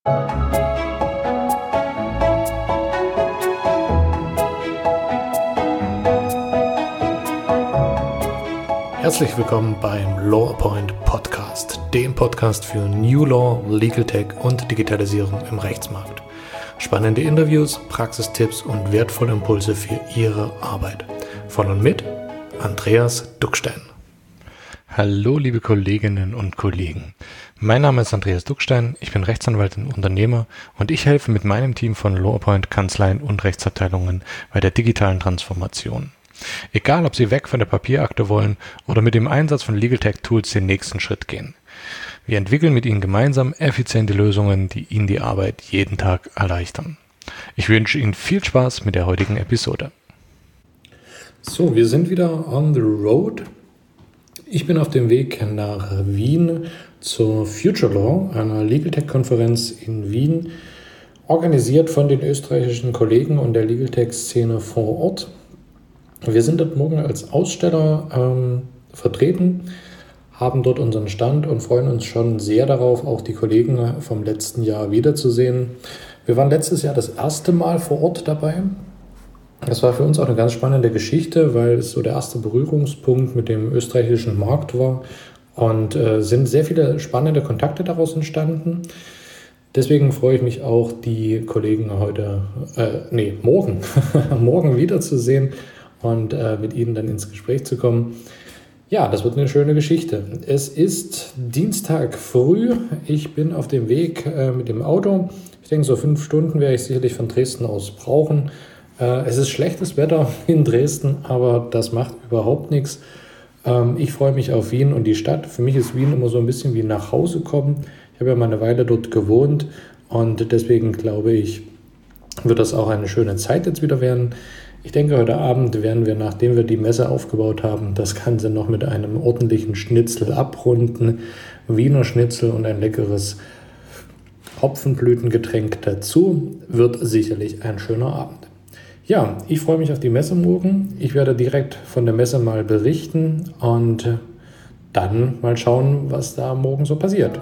Herzlich willkommen beim LawPoint Podcast, dem Podcast für New Law, Legal Tech und Digitalisierung im Rechtsmarkt. Spannende Interviews, Praxistipps und wertvolle Impulse für Ihre Arbeit. Von und mit Andreas Duckstein. Hallo liebe Kolleginnen und Kollegen. Mein Name ist Andreas Duckstein, ich bin Rechtsanwalt und Unternehmer und ich helfe mit meinem Team von LawPoint Kanzleien und Rechtsabteilungen bei der digitalen Transformation. Egal, ob Sie weg von der Papierakte wollen oder mit dem Einsatz von Legal Tech Tools den nächsten Schritt gehen. Wir entwickeln mit Ihnen gemeinsam effiziente Lösungen, die Ihnen die Arbeit jeden Tag erleichtern. Ich wünsche Ihnen viel Spaß mit der heutigen Episode. So, wir sind wieder on the road. Ich bin auf dem Weg nach Wien zur Future Law, einer Legal Tech Konferenz in Wien, organisiert von den österreichischen Kollegen und der Legal Tech Szene vor Ort. Wir sind dort morgen als Aussteller vertreten, haben dort unseren Stand und freuen uns schon sehr darauf, auch die Kollegen vom letzten Jahr wiederzusehen. Wir waren letztes Jahr das erste Mal vor Ort dabei. Das war für uns auch eine ganz spannende Geschichte, weil es so der erste Berührungspunkt mit dem österreichischen Markt war und sind sehr viele spannende Kontakte daraus entstanden. Deswegen freue ich mich auch, die Kollegen morgen wiederzusehen und mit Ihnen dann ins Gespräch zu kommen. Ja, das wird eine schöne Geschichte. Es ist Dienstag früh. Ich bin auf dem Weg mit dem Auto. Ich denke, so 5 Stunden werde ich sicherlich von Dresden aus brauchen. Es ist schlechtes Wetter in Dresden, aber das macht überhaupt nichts. Ich freue mich auf Wien und die Stadt. Für mich ist Wien immer so ein bisschen wie nach Hause kommen. Ich habe ja mal eine Weile dort gewohnt und deswegen glaube ich, wird das auch eine schöne Zeit jetzt wieder werden. Ich denke, heute Abend werden wir, nachdem wir die Messe aufgebaut haben, das Ganze noch mit einem ordentlichen Schnitzel abrunden. Wiener Schnitzel und ein leckeres Hopfenblütengetränk dazu. Wird sicherlich ein schöner Abend. Ja, ich freue mich auf die Messe morgen. Ich werde direkt von der Messe mal berichten und dann mal schauen, was da morgen so passiert.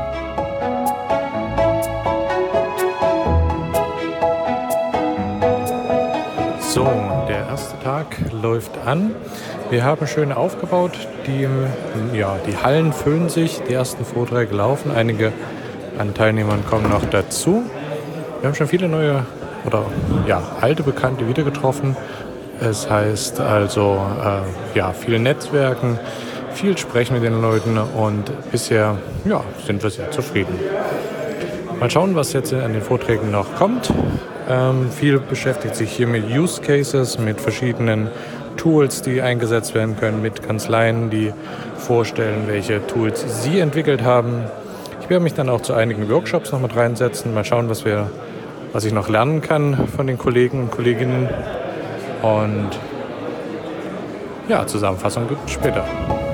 So, der erste Tag läuft an. Wir haben schön aufgebaut. Die Hallen füllen sich. Die ersten Vorträge laufen. Einige an Teilnehmern kommen noch dazu. Wir haben schon viele neue oder alte Bekannte wieder getroffen. Es heißt also viel Netzwerken, viel sprechen mit den Leuten und bisher sind wir sehr zufrieden. Mal schauen, was jetzt an den Vorträgen noch kommt. Viel beschäftigt sich hier mit Use Cases, mit verschiedenen Tools, die eingesetzt werden können, mit Kanzleien, die vorstellen, welche Tools sie entwickelt haben. Ich werde mich dann auch zu einigen Workshops noch mit reinsetzen, mal schauen, was ich noch lernen kann von den Kollegen und Kolleginnen. Und Zusammenfassung gibt es später.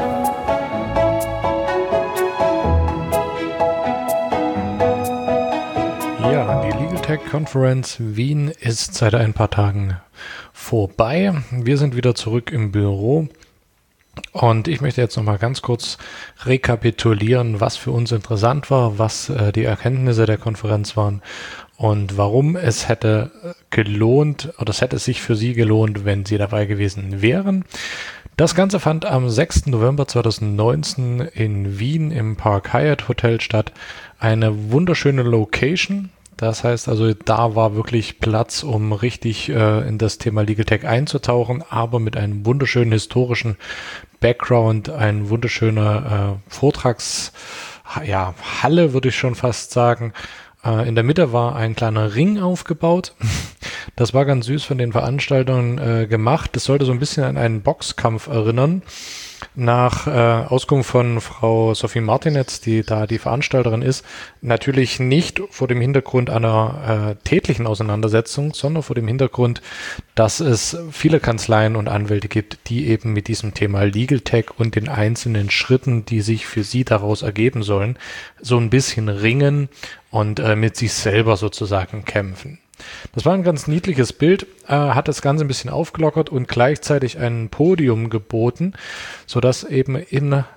Ja, die Legal Tech Conference Wien ist seit ein paar Tagen vorbei. Wir sind wieder zurück im Büro und ich möchte jetzt nochmal ganz kurz rekapitulieren, was für uns interessant war, was die Erkenntnisse der Konferenz waren und warum es hätte sich für Sie gelohnt, wenn Sie dabei gewesen wären. Das Ganze fand am 6. November 2019 in Wien im Park Hyatt Hotel statt. Eine wunderschöne Location. Das heißt also, da war wirklich Platz, um richtig in das Thema Legal Tech einzutauchen, aber mit einem wunderschönen historischen Background, ein wunderschöner Halle, würde ich schon fast sagen. In der Mitte war ein kleiner Ring aufgebaut. Das war ganz süß von den Veranstaltern gemacht. Das sollte so ein bisschen an einen Boxkampf erinnern. Nach Auskunft von Frau Sophie Martinetz, die da die Veranstalterin ist, natürlich nicht vor dem Hintergrund einer tätlichen Auseinandersetzung, sondern vor dem Hintergrund, dass es viele Kanzleien und Anwälte gibt, die eben mit diesem Thema Legal Tech und den einzelnen Schritten, die sich für sie daraus ergeben sollen, so ein bisschen ringen und mit sich selber sozusagen kämpfen. Das war ein ganz niedliches Bild, hat das Ganze ein bisschen aufgelockert und gleichzeitig ein Podium geboten, sodass eben in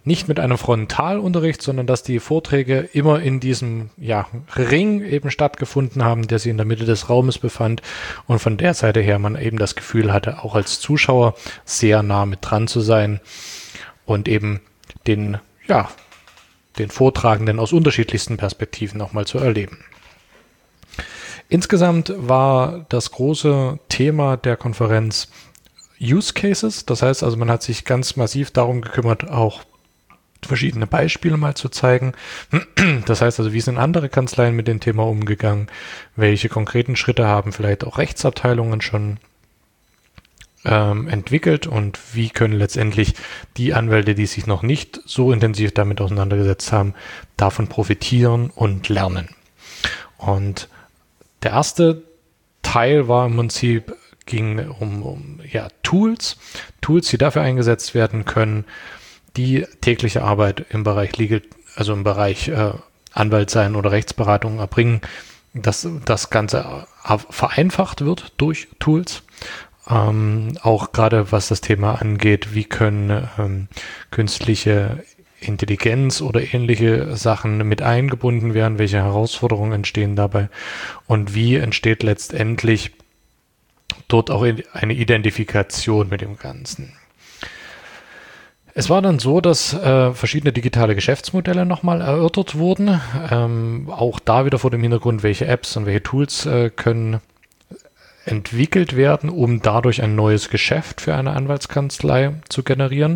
nicht mit einem Frontalunterricht, sondern dass die Vorträge immer in diesem Ring eben stattgefunden haben, der sich in der Mitte des Raumes befand und von der Seite her man eben das Gefühl hatte, auch als Zuschauer sehr nah mit dran zu sein und eben den Vortragenden aus unterschiedlichsten Perspektiven nochmal zu erleben. Insgesamt war das große Thema der Konferenz Use Cases. Das heißt also, man hat sich ganz massiv darum gekümmert, auch verschiedene Beispiele mal zu zeigen. Das heißt also, wie sind andere Kanzleien mit dem Thema umgegangen? Welche konkreten Schritte haben vielleicht auch Rechtsabteilungen schon entwickelt und wie können letztendlich die Anwälte, die sich noch nicht so intensiv damit auseinandergesetzt haben, davon profitieren und lernen. Und der erste Teil war im Prinzip, ging um Tools, die dafür eingesetzt werden können, die tägliche Arbeit im Bereich Legal, also im Bereich Anwalt sein oder Rechtsberatung erbringen, dass das Ganze vereinfacht wird durch Tools. Auch gerade was das Thema angeht, wie können künstliche Intelligenz oder ähnliche Sachen mit eingebunden werden, welche Herausforderungen entstehen dabei und wie entsteht letztendlich dort auch eine Identifikation mit dem Ganzen. Es war dann so, dass verschiedene digitale Geschäftsmodelle nochmal erörtert wurden, auch da wieder vor dem Hintergrund, welche Apps und welche Tools können entwickelt werden, um dadurch ein neues Geschäft für eine Anwaltskanzlei zu generieren.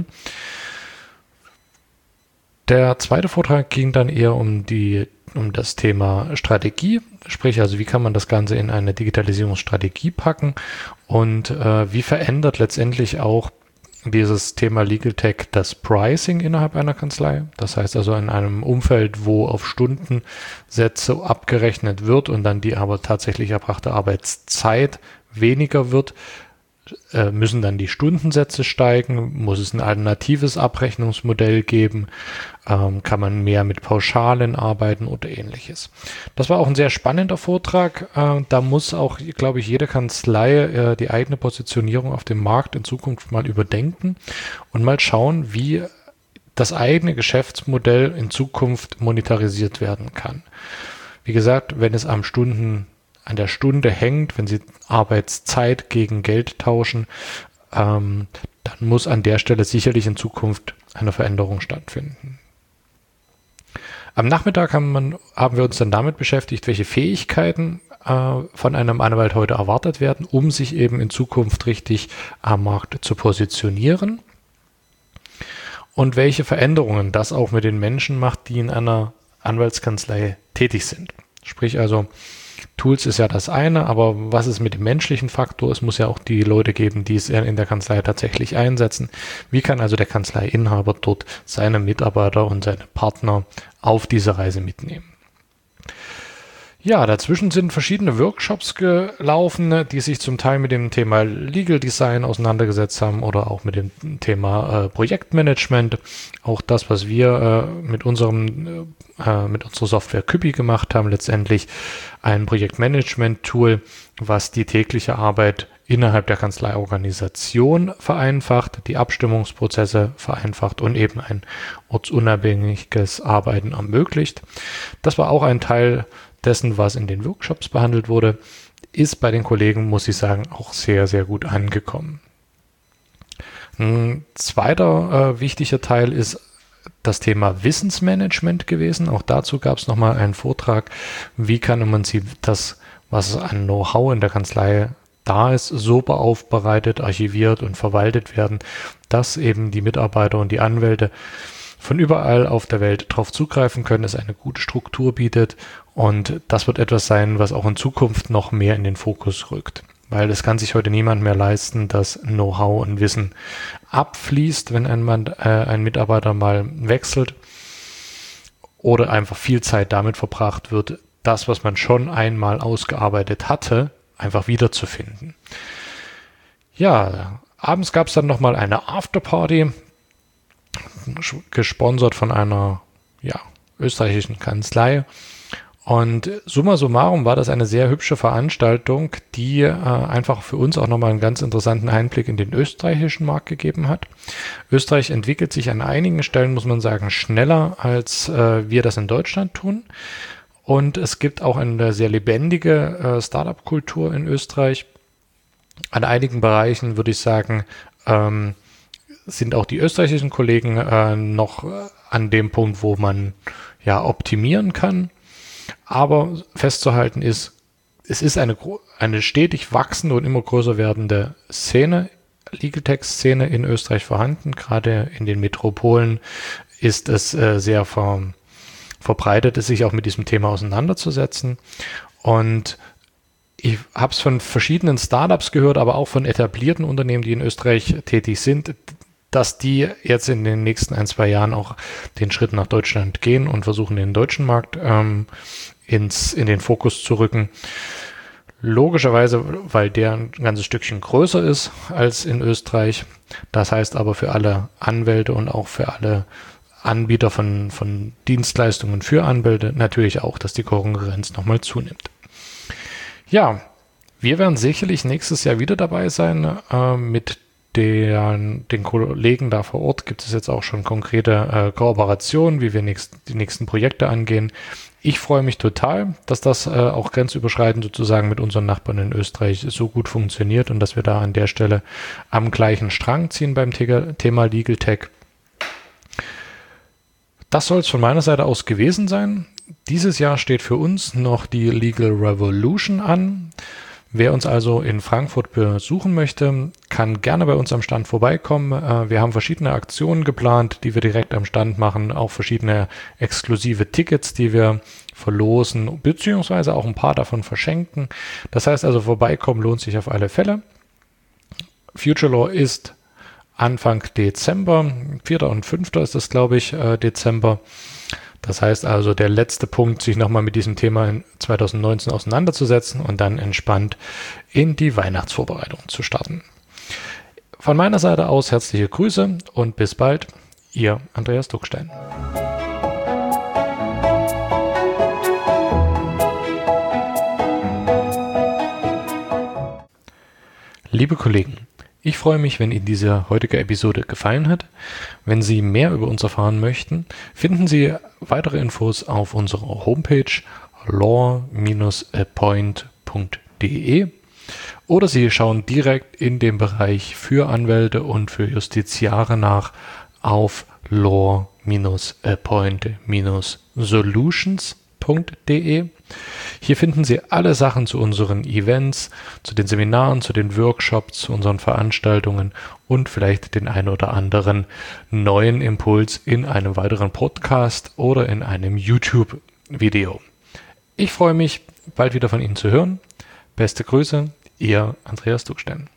Der zweite Vortrag ging dann eher um das Thema Strategie, sprich also wie kann man das Ganze in eine Digitalisierungsstrategie packen und wie verändert letztendlich auch dieses Thema Legal Tech das Pricing innerhalb einer Kanzlei. Das heißt also in einem Umfeld, wo auf Stundensätze abgerechnet wird und dann die aber tatsächlich erbrachte Arbeitszeit weniger wird, müssen dann die Stundensätze steigen? Muss es ein alternatives Abrechnungsmodell geben? Kann man mehr mit Pauschalen arbeiten oder ähnliches? Das war auch ein sehr spannender Vortrag. Da muss auch, glaube ich, jede Kanzlei die eigene Positionierung auf dem Markt in Zukunft mal überdenken und mal schauen, wie das eigene Geschäftsmodell in Zukunft monetarisiert werden kann. Wie gesagt, wenn es an der Stunde hängt, wenn Sie Arbeitszeit gegen Geld tauschen, dann muss an der Stelle sicherlich in Zukunft eine Veränderung stattfinden. Am Nachmittag haben wir uns dann damit beschäftigt, welche Fähigkeiten von einem Anwalt heute erwartet werden, um sich eben in Zukunft richtig am Markt zu positionieren und welche Veränderungen das auch mit den Menschen macht, die in einer Anwaltskanzlei tätig sind. Sprich also, Tools ist ja das eine, aber was ist mit dem menschlichen Faktor? Es muss ja auch die Leute geben, die es in der Kanzlei tatsächlich einsetzen. Wie kann also der Kanzleiinhaber dort seine Mitarbeiter und seine Partner auf diese Reise mitnehmen? Ja, dazwischen sind verschiedene Workshops gelaufen, die sich zum Teil mit dem Thema Legal Design auseinandergesetzt haben oder auch mit dem Thema Projektmanagement. Auch das, was wir mit unserer Software Küppi gemacht haben, letztendlich ein Projektmanagement-Tool, was die tägliche Arbeit innerhalb der Kanzleiorganisation vereinfacht, die Abstimmungsprozesse vereinfacht und eben ein ortsunabhängiges Arbeiten ermöglicht. Das war auch ein Teil dessen, was in den Workshops behandelt wurde, ist bei den Kollegen, muss ich sagen, auch sehr, sehr gut angekommen. Ein zweiter wichtiger Teil ist das Thema Wissensmanagement gewesen. Auch dazu gab es nochmal einen Vortrag, wie kann man das, was an Know-how in der Kanzlei da ist, so aufbereitet, archiviert und verwaltet werden, dass eben die Mitarbeiter und die Anwälte von überall auf der Welt drauf zugreifen können, es eine gute Struktur bietet und das wird etwas sein, was auch in Zukunft noch mehr in den Fokus rückt. Weil es kann sich heute niemand mehr leisten, dass Know-how und Wissen abfließt, wenn ein Mitarbeiter mal wechselt oder einfach viel Zeit damit verbracht wird, das, was man schon einmal ausgearbeitet hatte, einfach wiederzufinden. Ja, abends gab es dann nochmal eine Afterparty, gesponsert von einer österreichischen Kanzlei Und summa summarum war das eine sehr hübsche Veranstaltung, die einfach für uns auch nochmal einen ganz interessanten Einblick in den österreichischen Markt gegeben hat. Österreich entwickelt sich an einigen Stellen, muss man sagen, schneller, als wir das in Deutschland tun. Und es gibt auch eine sehr lebendige Startup-Kultur in Österreich. An einigen Bereichen würde ich sagen, sind auch die österreichischen Kollegen noch an dem Punkt, wo man ja optimieren kann. Aber festzuhalten ist, es ist eine stetig wachsende und immer größer werdende Szene, Legal Tech-Szene in Österreich vorhanden. Gerade in den Metropolen ist es sehr verbreitet, sich auch mit diesem Thema auseinanderzusetzen. Und ich habe es von verschiedenen Startups gehört, aber auch von etablierten Unternehmen, die in Österreich tätig sind, dass die jetzt in den nächsten 1-2 Jahren auch den Schritt nach Deutschland gehen und versuchen, den deutschen Markt in den Fokus zu rücken. Logischerweise, weil der ein ganzes Stückchen größer ist als in Österreich. Das heißt aber für alle Anwälte und auch für alle Anbieter von Dienstleistungen für Anwälte natürlich auch, dass die Konkurrenz nochmal zunimmt. Ja, wir werden sicherlich nächstes Jahr wieder dabei sein. Mit den Kollegen da vor Ort gibt es jetzt auch schon konkrete Kooperationen, wie wir die nächsten Projekte angehen. Ich freue mich total, dass das auch grenzüberschreitend sozusagen mit unseren Nachbarn in Österreich so gut funktioniert und dass wir da an der Stelle am gleichen Strang ziehen beim Thema Legal Tech. Das soll es von meiner Seite aus gewesen sein. Dieses Jahr steht für uns noch die Legal Revolution an. Wer uns also in Frankfurt besuchen möchte, kann gerne bei uns am Stand vorbeikommen. Wir haben verschiedene Aktionen geplant, die wir direkt am Stand machen, auch verschiedene exklusive Tickets, die wir verlosen, beziehungsweise auch ein paar davon verschenken. Das heißt also, vorbeikommen lohnt sich auf alle Fälle. Future Law ist Anfang Dezember, 4. und 5. ist das, glaube ich, Dezember. Das heißt also, der letzte Punkt, sich nochmal mit diesem Thema in 2019 auseinanderzusetzen und dann entspannt in die Weihnachtsvorbereitung zu starten. Von meiner Seite aus herzliche Grüße und bis bald, Ihr Andreas Duckstein. Liebe Kollegen, ich freue mich, wenn Ihnen diese heutige Episode gefallen hat. Wenn Sie mehr über uns erfahren möchten, finden Sie weitere Infos auf unserer Homepage law-appoint.de oder Sie schauen direkt in dem Bereich für Anwälte und für Justiziare nach auf law-appoint-solutions.de. Hier finden Sie alle Sachen zu unseren Events, zu den Seminaren, zu den Workshops, zu unseren Veranstaltungen und vielleicht den ein oder anderen neuen Impuls in einem weiteren Podcast oder in einem YouTube-Video. Ich freue mich, bald wieder von Ihnen zu hören. Beste Grüße, Ihr Andreas Duckstein.